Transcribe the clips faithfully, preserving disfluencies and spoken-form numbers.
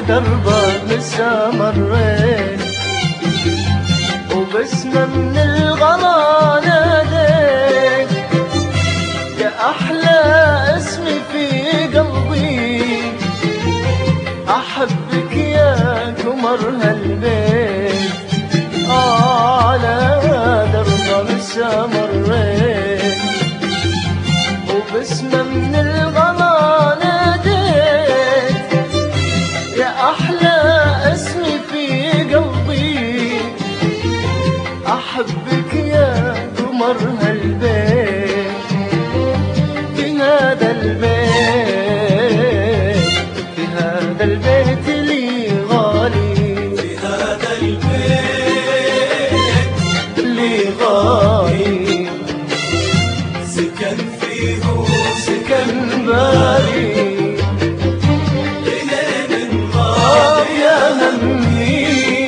دربك لسه مريت، وبسمة من الغلا ناديت، يا أحلى اسم في قلبي، أحبك يا قمر هالبيت. آه على دربك لسه مريت، وبسمة من الغلا ناديت، يا أحلى اسم في قلبي، أحبك يا قمر هالبيت. في هذا البيت، في هذا البيت لي غالي، في هذا البيت لي غالي، سكن فيه سكن بالي، ليلين غاب غالي يا همي،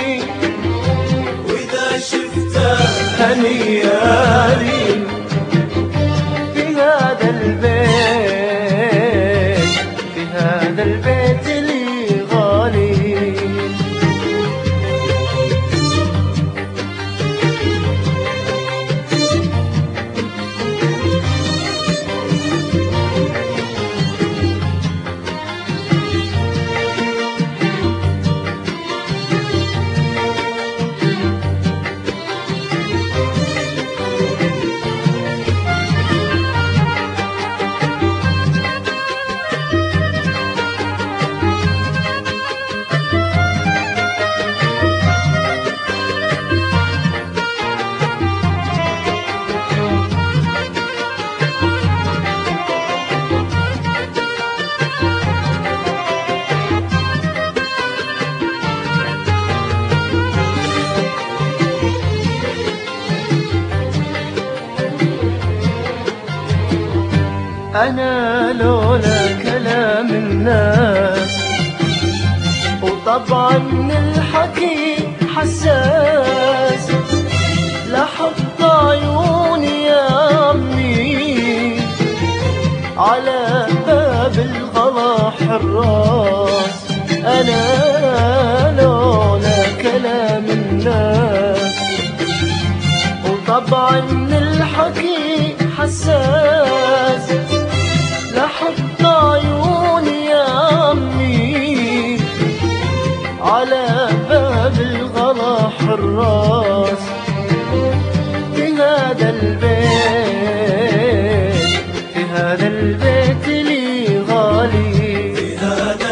وإذا شفته هنيالي. في هذا البيت، في هذا البيت لي غالي. أنا لولا كلام الناس، وطبعا الحكي حساس، لحط عيوني يا عمي على باب الغلا حراس. أنا لولا كلام الناس، وطبعا الحكي حساس، لحط عيوني يا عمي على باب الغلا حراس. في هذا البيت، في هذا البيت لي غالي، في هذا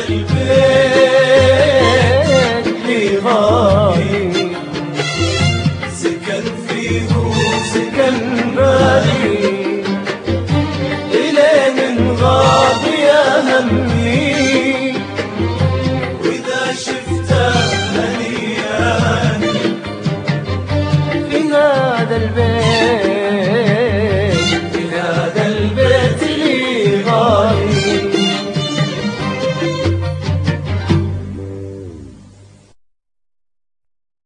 البيت بيت لي غالي، سكن فيه سكن بالي، إلين غاب يا همي.